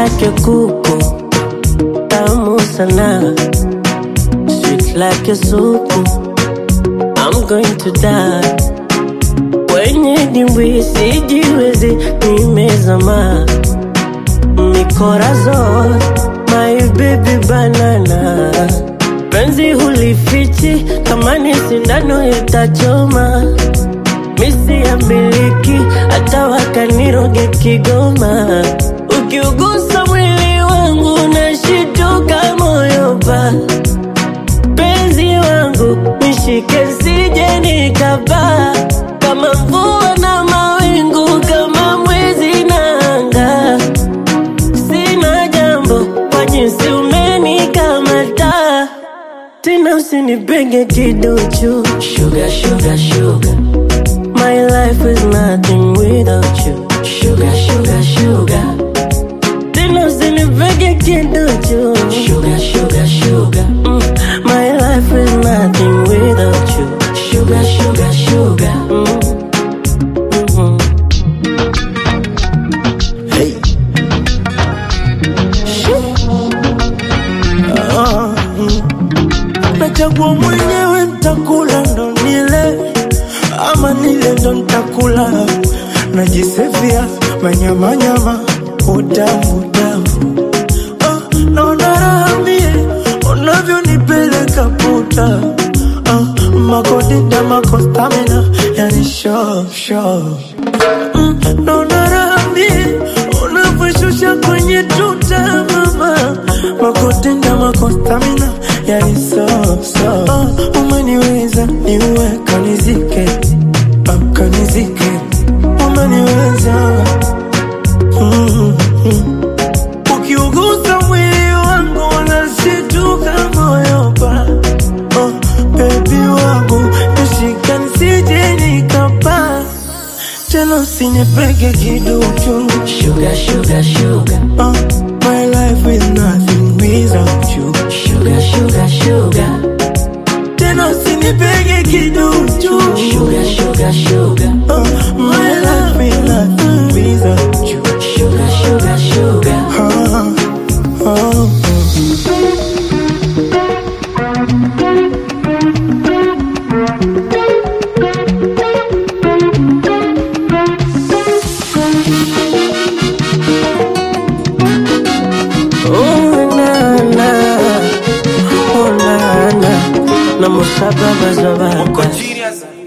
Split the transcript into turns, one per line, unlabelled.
like a kuku, tamu sana, sweet like a soup. I'm going to die. Wenye dimbwi sijiwezi nimezama. Mi corazon, my baby banana. Penzi hulifichi kama ni sindano itachoma. Misi ya miliki hata wakaniroge Kigoma. Ukiugusa mwili wangu nashituka moyo pa. Penzi wangu nishike sije nikapaa. Kama mvua na mawingu, kama mwezi na anga. Sina jambo kwa jinsi umenikamata. Tena usinipenge kiduchu. Sugar, sugar, sugar. My life is nothing without you. Sugar, sugar, sugar. Tena usinipenge kiduchu. Sugar, sugar, sugar. My life is nothing without you. Sugar, sugar, sugar. Hey.
Nachagua mwenyewe nitakula ndo nile, ama nile ndo nitakula. Najisevia manyama nyama, utamu utamu. Naona raha mie unavyonipeleka puta. Makodinda makostamina, yani show show. Naona raha mie unavyoshusha kwenye tuta mama. Makodinda makostamina, yani so so. Umeniweza niwe kanizike, kanizike. Umeniweza. Ukiugusa mwili wangu unashituka moyo pa. Baby wangu nishika nisije nikapaa. Tena usinipege kiduchu.
Sugar, sugar, sugar.
My life is nothing without you.
Sugar, sugar, sugar.
Tena usinipege kiduchu.
Sugar, sugar, sugar.
My life is nothing without you.
Sugar, sugar, sugar. Na musaba bazabaka.
Genius.